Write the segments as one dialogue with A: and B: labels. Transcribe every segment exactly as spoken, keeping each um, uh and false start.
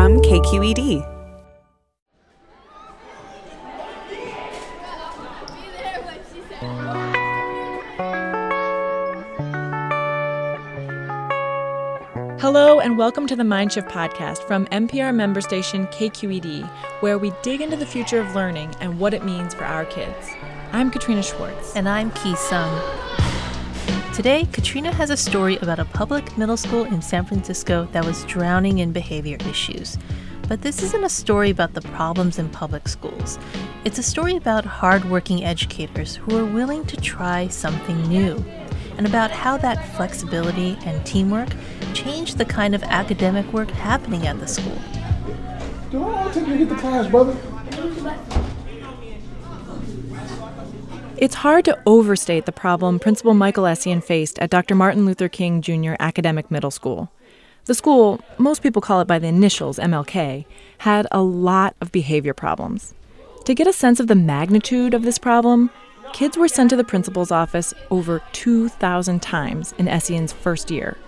A: from K Q E D.
B: Hello and welcome to the Mindshift podcast from N P R member station K Q E D, where we dig into the future of learning and what it means for our kids. I'm Katrina Schwartz.
C: And I'm Ki Sung. Today, Katrina has a story about a public middle school in San Francisco that was drowning in behavior issues. But this isn't a story about the problems in public schools. It's a story about hardworking educators who are willing to try something new, and about how that flexibility and teamwork changed the kind of academic work happening at the school.
D: Do I want to take you to get to class, brother?
B: It's hard to overstate the problem Principal Michael Essien faced at Doctor Martin Luther King Junior Academic Middle School. The school, most people call it by the initials M L K, had a lot of behavior problems. To get a sense of the magnitude of this problem, kids were sent to the principal's office over two thousand times in Essien's first year.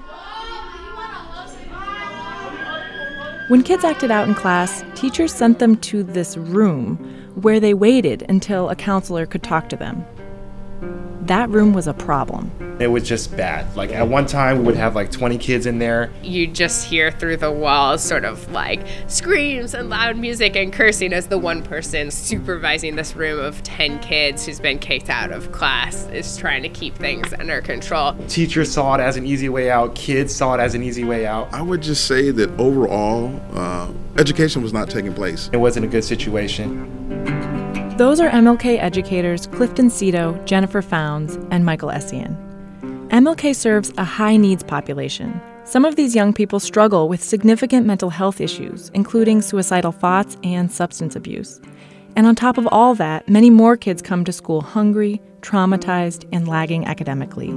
B: When kids acted out in class, teachers sent them to this room where they waited until a counselor could talk to them. That room was a problem.
E: It was just bad. Like at one time we would have like twenty kids in there.
F: You just hear through the walls sort of like screams and loud music and cursing as the one person supervising this room of ten kids who's been kicked out of class is trying to keep things under control.
E: Teachers saw it as an easy way out. Kids saw it as an easy way out.
D: I would just say that overall, uh, education was not taking place.
E: It wasn't a good situation.
B: Those are M L K educators Clifton Cito, Jennifer Founds, and Michael Essien. M L K serves a high-needs population. Some of these young people struggle with significant mental health issues, including suicidal thoughts and substance abuse. And on top of all that, many more kids come to school hungry, traumatized, and lagging academically.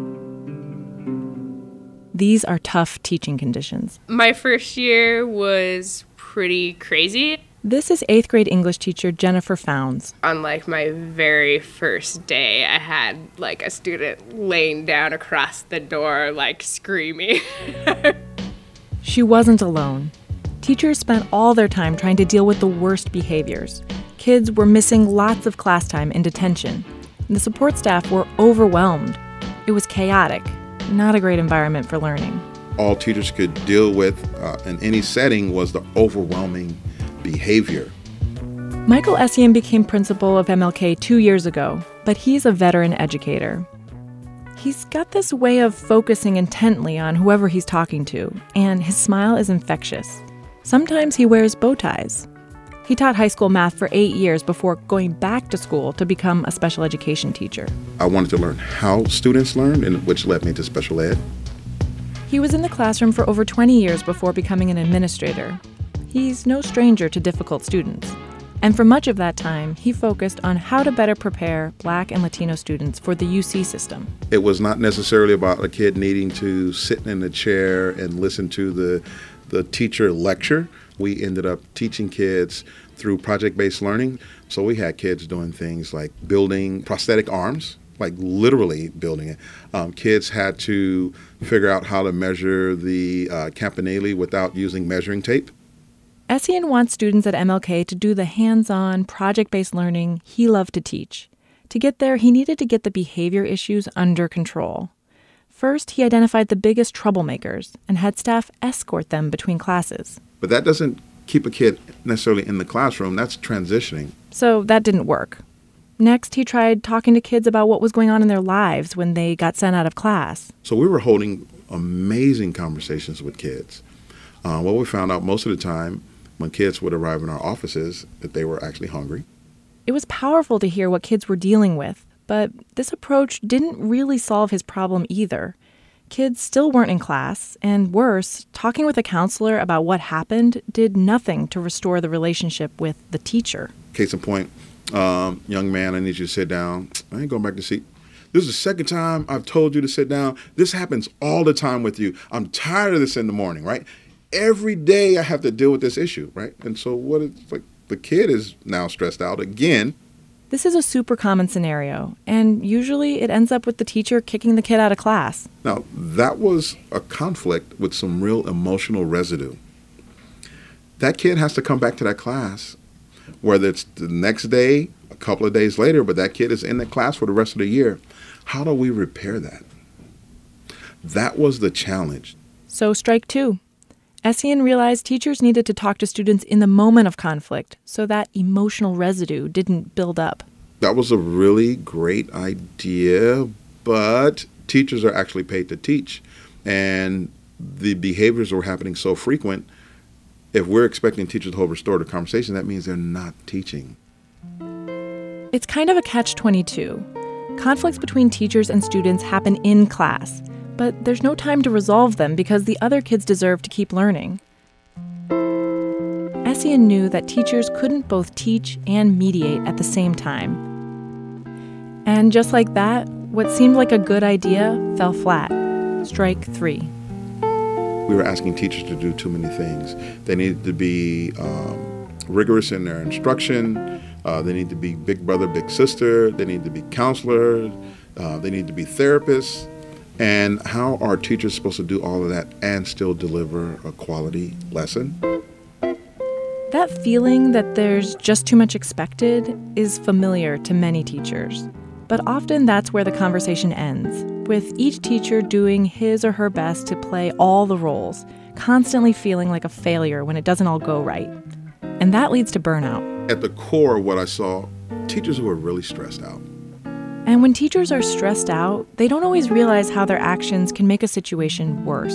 B: These are tough teaching conditions.
F: My first year was pretty crazy.
B: This is eighth grade English teacher Jennifer Founds.
F: On like my very first day, I had like a student laying down across the door, like screaming.
B: She wasn't alone. Teachers spent all their time trying to deal with the worst behaviors. Kids were missing lots of class time in detention. And the support staff were overwhelmed. It was chaotic, not a great environment for learning.
D: All teachers could deal with uh, in any setting was the overwhelming behavior.
B: Michael Essien became principal of M L K two years ago, but he's a veteran educator. He's got this way of focusing intently on whoever he's talking to, and his smile is infectious. Sometimes he wears bow ties. He taught high school math for eight years before going back to school to become a special education teacher.
D: I wanted to learn how students learn, and which led me to special ed.
B: He was in the classroom for over twenty years before becoming an administrator. He's no stranger to difficult students. And for much of that time, he focused on how to better prepare Black and Latino students for the U C system.
D: It was not necessarily about a kid needing to sit in a chair and listen to the, the teacher lecture. We ended up teaching kids through project-based learning. So we had kids doing things like building prosthetic arms, like literally building it. Um, kids had to figure out how to measure the uh, campanile without using measuring tape.
B: Essien wants students at M L K to do the hands-on, project-based learning he loved to teach. To get there, he needed to get the behavior issues under control. First, he identified the biggest troublemakers and had staff escort them between classes.
D: But that doesn't keep a kid necessarily in the classroom. That's transitioning.
B: So that didn't work. Next, he tried talking to kids about what was going on in their lives when they got sent out of class.
D: So we were holding amazing conversations with kids. Uh, what we found out most of the time, when kids would arrive in our offices, that they were actually hungry.
B: It was powerful to hear what kids were dealing with, but this approach didn't really solve his problem either. Kids still weren't in class, and worse, talking with a counselor about what happened did nothing to restore the relationship with the teacher.
D: Case in point, um, young man, I need you to sit down. I ain't going back to seat. This is the second time I've told you to sit down. This happens all the time with you. I'm tired of this in the morning, right? Every day I have to deal with this issue, right? And so what is like the kid is now stressed out again.
B: This is a super common scenario, and usually it ends up with the teacher kicking the kid out of class.
D: Now, that was a conflict with some real emotional residue. that kid has to come back to that class, whether it's the next day, a couple of days later, but that kid is in the class for the rest of the year. How do we repair that? That was the challenge.
B: So strike two. Essien realized teachers needed to talk to students in the moment of conflict so that emotional residue didn't build up.
D: That was a really great idea, but teachers are actually paid to teach. And the behaviors were happening so frequent, if we're expecting teachers to hold restorative conversation, that means they're not teaching.
B: It's kind of a catch twenty-two. Conflicts between teachers and students happen in class, but there's no time to resolve them because the other kids deserve to keep learning. Essien knew that teachers couldn't both teach and mediate at the same time. And just like that, what seemed like a good idea fell flat. Strike three.
D: We were asking teachers to do too many things. They needed to be um, rigorous in their instruction. Uh, they need to be big brother, big sister. They need to be counselors. Uh, they need to be therapists. And how are teachers supposed to do all of that and still deliver a quality lesson?
B: That feeling that there's just too much expected is familiar to many teachers. But often that's where the conversation ends, with each teacher doing his or her best to play all the roles, constantly feeling like a failure when it doesn't all go right. And that leads to burnout.
D: At the core of what I saw, teachers who are really stressed out.
B: And when teachers are stressed out, they don't always realize how their actions can make a situation worse.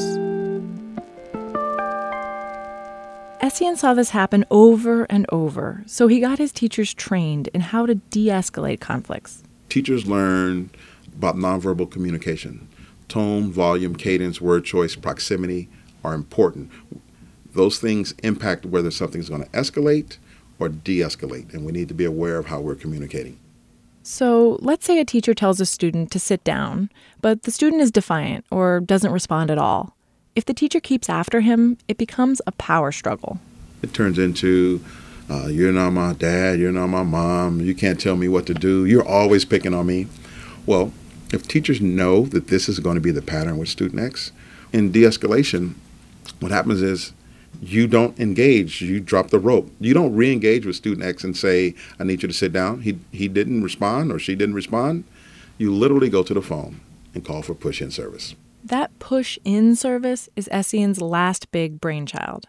B: Essien saw this happen over and over, so he got his teachers trained in how to de-escalate conflicts.
D: Teachers learn about nonverbal communication. Tone, volume, cadence, word choice, proximity are important. Those things impact whether something's going to escalate or de-escalate, and we need to be aware of how we're communicating.
B: So let's say a teacher tells a student to sit down, but the student is defiant or doesn't respond at all. If the teacher keeps after him, it becomes a power struggle.
D: It turns into, uh, you're not my dad, you're not my mom, you can't tell me what to do, you're always picking on me. Well, if teachers know that this is going to be the pattern with student X, in de-escalation, what happens is you don't engage, you drop the rope. You don't re-engage with student X and say, I need you to sit down. He, he didn't respond or she didn't respond. You literally go to the phone and call for push-in service.
B: That push-in service is Essien's last big brainchild.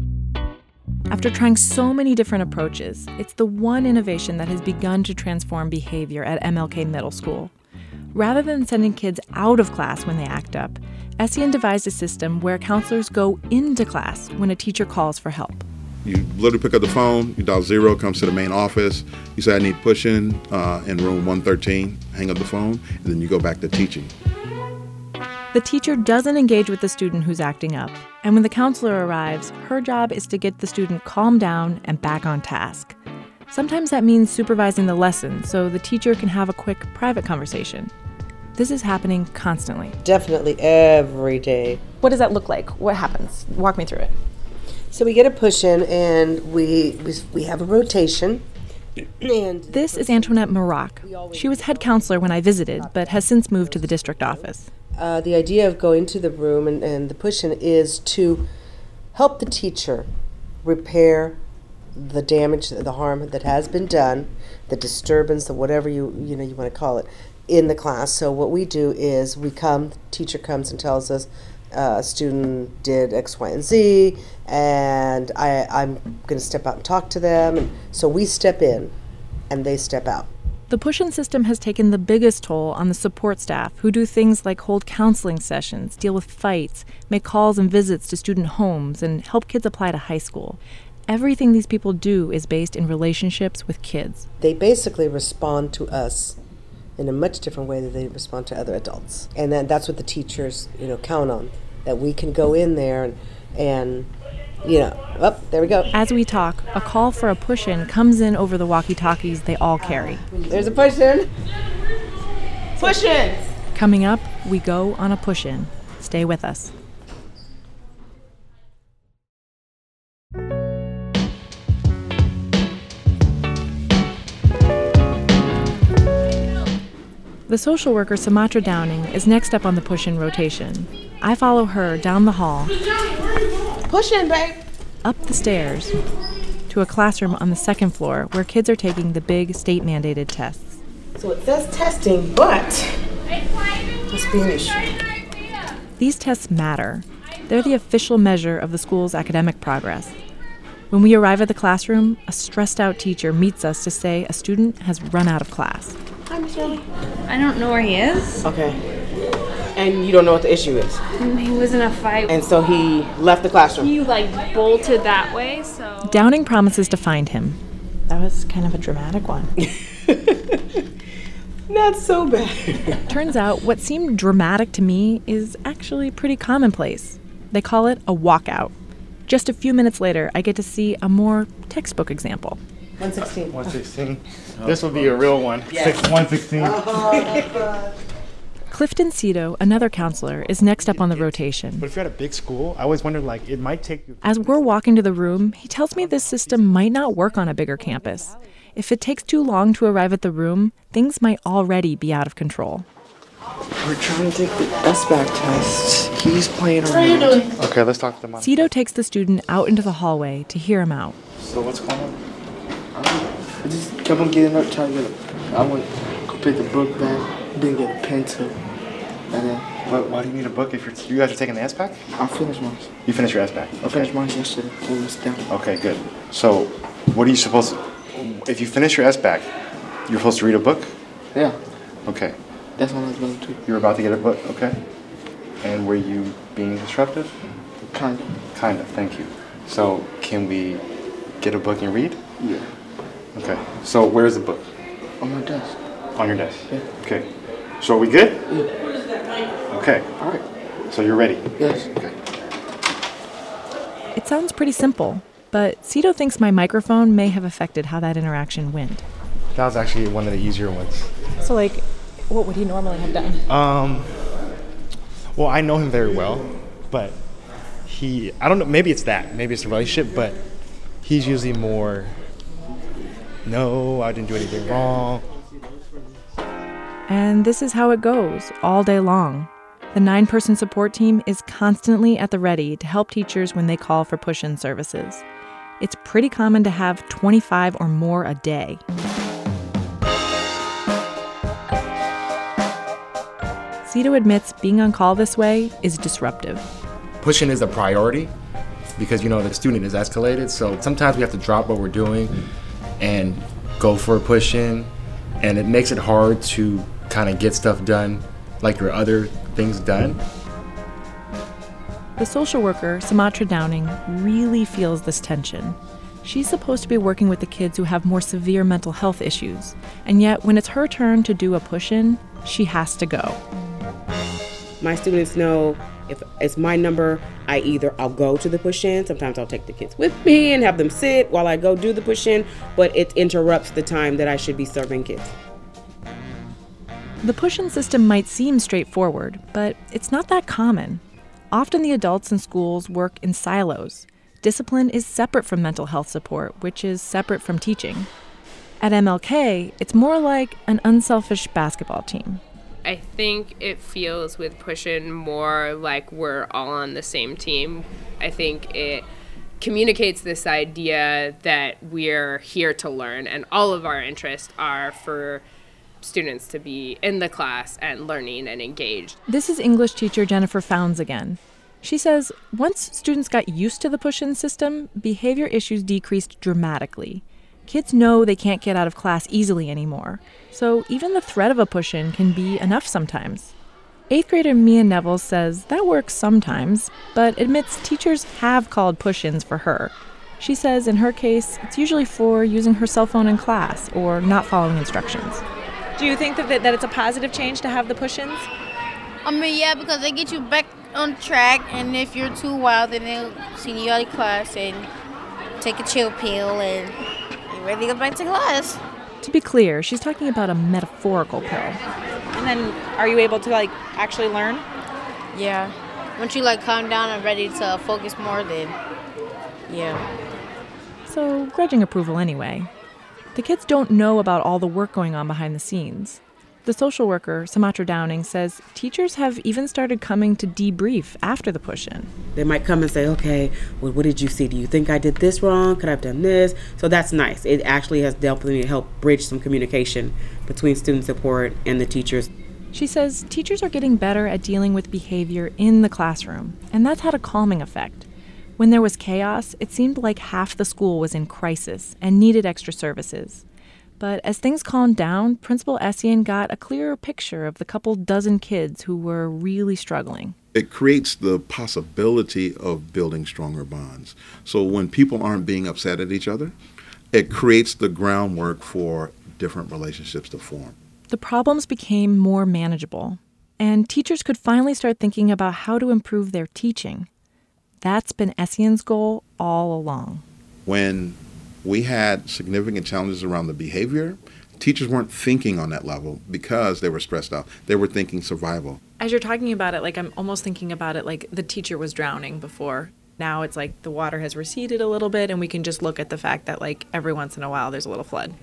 B: After trying so many different approaches, it's the one innovation that has begun to transform behavior at M L K Middle School. Rather than sending kids out of class when they act up, Essien devised a system where counselors go into class when a teacher calls for help.
D: You literally pick up the phone, you dial zero, comes to the main office, you say, I need push-in uh, in room one thirteen, hang up the phone, and then you go back to teaching.
B: The teacher doesn't engage with the student who's acting up, and when the counselor arrives, her job is to get the student calmed down and back on task. Sometimes that means supervising the lesson so the teacher can have a quick private conversation. This is happening constantly.
A: Definitely every day.
B: What does that look like? What happens? Walk me through it.
A: So we get a push-in and we, we we have a rotation. And
B: this is Antoinette Maroc. She was head counselor when I visited, but has since moved to the district office.
A: Uh, the idea of going to the room and, and the push-in is to help the teacher repair the damage, the harm that has been done, the disturbance, the whatever you you know you want to call it, in the class. So what we do is we come, the teacher comes and tells us uh, a student did X, Y, and Z, and I, I'm going to step out and talk to them. And so we step in, and they step out.
B: The push-in system has taken the biggest toll on the support staff who do things like hold counseling sessions, deal with fights, make calls and visits to student homes, and help kids apply to high school. Everything these people do is based in relationships with kids.
A: They basically respond to us in a much different way than they respond to other adults. And then that's what the teachers, you know, count on, that we can go in there and, and you know, oh, there we go.
B: As we talk, a call for a push-in comes in over the walkie-talkies they all carry.
A: There's a push-in. Push-in!
B: Coming up, we go on a push-in. Stay with us. The social worker Sumatra Downing is next up on the push-in rotation. I follow her down the hall.
A: Push in, babe.
B: up the stairs to a classroom on the second floor where kids are taking the big state-mandated tests.
A: So it says testing, but must be an issue.
B: These tests matter. They're the official measure of the school's academic progress. When we arrive at the classroom, a stressed-out teacher meets us to say a student has run out of class.
A: Hi, Miss Shirley.
G: I don't know where he is.
A: Okay. And you don't know what the issue is?
G: He was in a fight.
A: And so he left the classroom?
G: He, like, bolted that way, so...
B: Downing promises to find him.
H: That was kind of a dramatic one.
A: Not so bad.
B: Turns out what seemed dramatic to me is actually pretty commonplace. They call it a walkout. Just a few minutes later, I get to see a more textbook example.
A: one sixteen.
E: one sixteen. This will be a real one. Six, one sixteen.
B: Clifton Cito, another counselor, is next up on the rotation.
E: But if you're at a big school, I always wondered, like, it might take you...
B: As we're walking to the room, he tells me this system might not work on a bigger campus. If it takes too long to arrive at the room, things might already be out of control.
I: We're trying to take the S BAC test. He's playing around. What are you doing?
E: Okay, let's talk to the mom.
B: Cito takes the student out into the hallway to hear him out.
E: So what's going on?
I: I just kept on getting up, trying to get up. I went to pick the book back, didn't get a pen too. And then...
E: What, why do you need a book if you're, you guys are taking the S BAC?
I: I finished mine.
E: You finished your S BAC? Okay.
I: I finished mine yesterday. So it's down.
E: Okay, good. So what are you supposed to... If you finish your S BAC, you're supposed to read a book?
I: Yeah.
E: Okay.
I: That's what I was going to do.
E: You were about to get a book, okay. And were you being disruptive?
I: Kind of.
E: Kind of, thank you. So can we get a book and read?
I: Yeah.
E: Okay. So where's the book?
I: On my desk.
E: On your desk?
I: Yeah.
E: Okay. So are we good?
I: Yeah.
E: Okay.
I: All right.
E: So you're ready?
I: Yes.
E: Okay.
B: It sounds pretty simple, but Cito thinks my microphone may have affected how that interaction went.
E: That was actually one of the easier ones.
H: So, like, what would he normally have done?
E: Um, well, I know him very well, but he, I don't know, maybe it's that. Maybe it's the relationship, but he's usually more, no, I didn't do anything wrong.
B: And this is how it goes all day long. The nine-person support team is constantly at the ready to help teachers when they call for push-in services. It's pretty common to have twenty-five or more a day. Cito admits being on call this way is disruptive.
J: Push-in is a priority because, you know, the student is escalated. So sometimes we have to drop what we're doing and go for a push-in. And it makes it hard to kind of get stuff done like your other things done.
B: The social worker, Sumatra Downing, really feels this tension. She's supposed to be working with the kids who have more severe mental health issues. And yet, when it's her turn to do a push-in, she has to go.
K: My students know if it's my number, I either I'll go to the push-in, sometimes I'll take the kids with me and have them sit while I go do the push-in, but it interrupts the time that I should be serving kids.
B: The push-in system might seem straightforward, but it's not that common. Often the adults in schools work in silos. Discipline is separate from mental health support, which is separate from teaching. At M L K, it's more like an unselfish basketball team.
F: I think it feels with push-in more like we're all on the same team. I think it communicates this idea that we're here to learn, and all of our interests are for students to be in the class and learning and engaged.
B: This is English teacher Jennifer Founds again. She says once students got used to the push-in system, behavior issues decreased dramatically. Kids know they can't get out of class easily anymore, so even the threat of a push-in can be enough sometimes. Eighth grader Mia Neville says that works sometimes, but admits teachers have called push-ins for her. She says in her case, it's usually for using her cell phone in class or not following instructions.
H: Do you think that, that it's a positive change to have the push-ins?
L: I mean, yeah, because they get you back on track, and if you're too wild, then they'll send you out of class and take a chill pill and you're ready to go back to class.
B: To be clear, she's talking about a metaphorical pill.
H: And then are you able to, like, actually learn?
L: Yeah. Once you, like, calm down and ready to focus more, then, yeah.
B: So, grudging approval anyway. The kids don't know about all the work going on behind the scenes. The social worker, Sumatra Downing, says teachers have even started coming to debrief after the push-in.
K: They might come and say, okay, well, what did you see? Do you think I did this wrong? Could I have done this? So that's nice. It actually has definitely helped bridge some communication between student support and the teachers.
B: She says teachers are getting better at dealing with behavior in the classroom, and that's had a calming effect. When there was chaos, it seemed like half the school was in crisis and needed extra services. But as things calmed down, Principal Essien got a clearer picture of the couple dozen kids who were really struggling.
D: It creates the possibility of building stronger bonds. So when people aren't being upset at each other, it creates the groundwork for different relationships to form.
B: The problems became more manageable, and teachers could finally start thinking about how to improve their teaching. That's been Essien's goal all along.
D: When we had significant challenges around the behavior, teachers weren't thinking on that level because they were stressed out. They were thinking survival.
H: As you're talking about it, like I'm almost thinking about it like the teacher was drowning before. Now it's like the water has receded a little bit and we can just look at the fact that like every once in a while there's a little flood.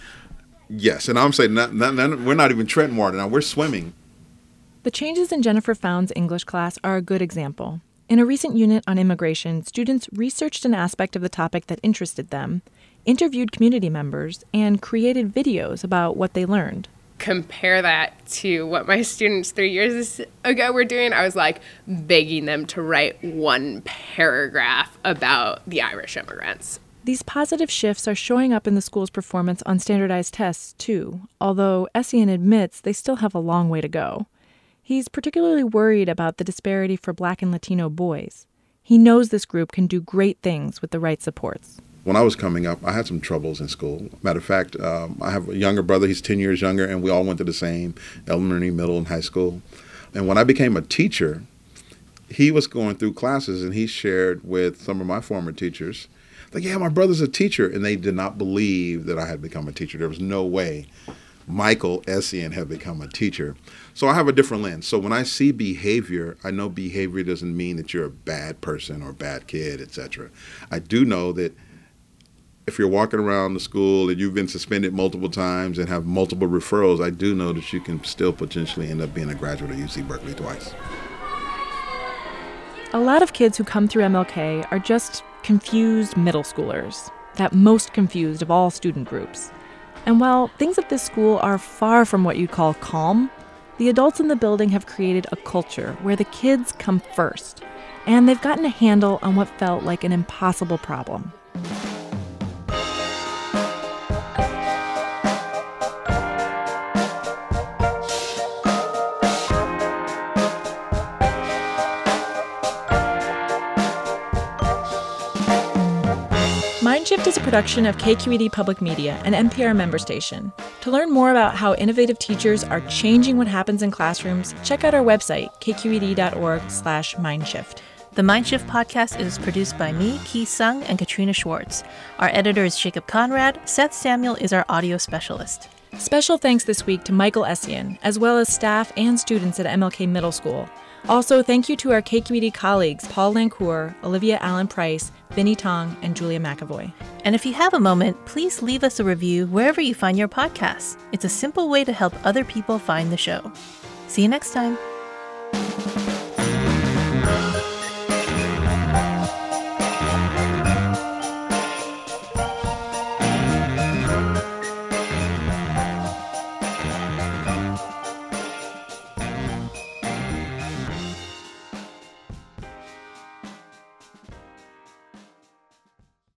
D: Yes, and I'm saying not, not, not, we're not even treading water now, we're swimming.
B: The changes in Jennifer Found's English class are a good example. In a recent unit on immigration, students researched an aspect of the topic that interested them, interviewed community members, and created videos about what they learned.
F: Compare that to what my students three years ago were doing. I was like begging them to write one paragraph about the Irish immigrants.
B: These positive shifts are showing up in the school's performance on standardized tests, too, although Essien admits they still have a long way to go. He's particularly worried about the disparity for Black and Latino boys. He knows this group can do great things with the right supports.
D: When I was coming up, I had some troubles in school. Matter of fact, um, I have a younger brother, he's ten years younger, and we all went to the same elementary, middle, and high school. And when I became a teacher, he was going through classes, and he shared with some of my former teachers, like, yeah, my brother's a teacher, and they did not believe that I had become a teacher. There was no way Michael Essien had become a teacher. So I have a different lens. So when I see behavior, I know behavior doesn't mean that you're a bad person or a bad kid, et cetera. I do know that if you're walking around the school and you've been suspended multiple times and have multiple referrals, I do know that you can still potentially end up being a graduate of U C Berkeley twice.
B: A lot of kids who come through M L K are just confused middle schoolers, that most confused of all student groups. And while things at this school are far from what you'd call calm, the adults in the building have created a culture where the kids come first, and they've gotten a handle on what felt like an impossible problem. Mindshift is a production of K Q E D Public Media, an N P R member station. To learn more about how innovative teachers are changing what happens in classrooms, check out our website, k q e d dot org slash mindshift.
C: The Mindshift podcast is produced by me, Ki Sung, and Katrina Schwartz. Our editor is Jacob Conrad. Seth Samuel is our audio specialist.
B: Special thanks this week to Michael Essien, as well as staff and students at M L K Middle School. Also, thank you to our K Q E D colleagues Paul Lancour, Olivia Allen Price, Vinnie Tong, and Julia McAvoy.
C: And if you have a moment, please leave us a review wherever you find your podcasts. It's a simple way to help other people find the show. See you next time.